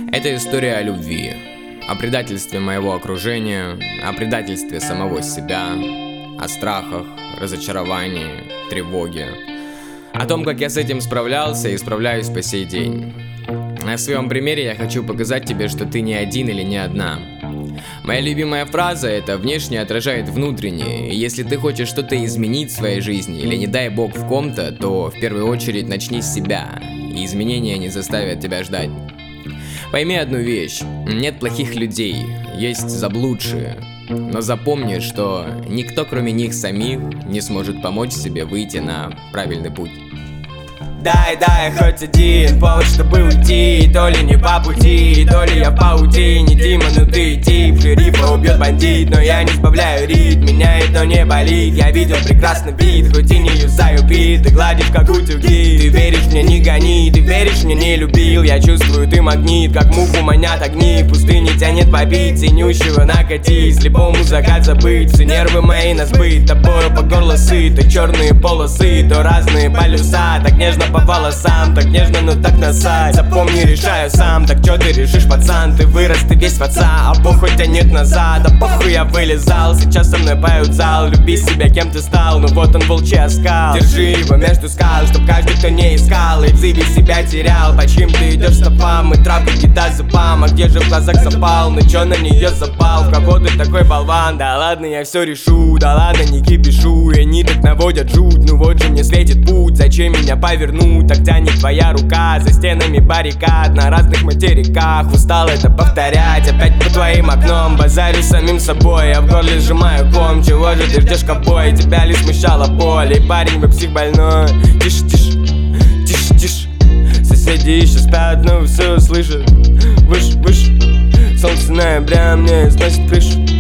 Это история о любви, о предательстве моего окружения, о предательстве самого себя, о страхах, разочаровании, тревоге, о том, как я с этим справлялся и справляюсь по сей день. На своем примере я хочу показать тебе, что ты не один или не одна. Моя любимая фраза — это «внешне отражает внутреннее», и если ты хочешь что-то изменить в своей жизни или, не дай бог, в ком-то, то в первую очередь начни с себя, и изменения не заставят тебя ждать. Пойми одну вещь: нет плохих людей, есть заблудшие. Но запомни, что никто, кроме них самих, не сможет помочь себе выйти на правильный путь. Дай хоть один повод, чтобы уйти. То ли не по пути, то ли я в паутине. Дима, ну ты тип, шерифа убьет бандит. Но я не сбавляю ритм, меня это не болит. Я видел прекрасный вид, хоть и не юзаю бит. Ты гладишь как утюги, ты веришь мне, не гони. Ты веришь мне, не любил, я чувствую, ты магнит. Как муху манят огни, в пустыне тянет побить. Синющего накати, слепому закат забыть. Все нервы мои на сбыт, тобою по горло сыты. Черные полосы, то разные полюса. Так нежно по волосам, так нежно, но так насать. Запомни, решаю сам, так чё ты решишь, пацан? Ты вырос, ты весь в отца, а похуй тянет назад. А похуй я вылезал, сейчас со мной поют зал. Люби себя, кем ты стал, ну вот он волчий оскал. Держи его между скал, чтоб каждый, кто не искал, и в зыбе себя терял. По чьим ты идешь стопам, и травка кита зубам. А где же в глазах запал, ну чё на нее запал? В кого ты такой болван? Да ладно, я все решу, да ладно, не кипишу. И они так наводят жуть, ну вот же мне светит путь. Зачем меня повернуть? Так тянет твоя рука за стенами баррикад на разных материках. Устал это повторять, опять по твоим окном базарю самим собой. Я в горле сжимаю ком, чего же ты ждешь, ковбой? Тебя ли смущала боль? И парень, вы псих больной. Тише, тише, тише, тише. Соседи еще спят, но все слышат. Выше, выше. Солнце ноября мне сносит крышу.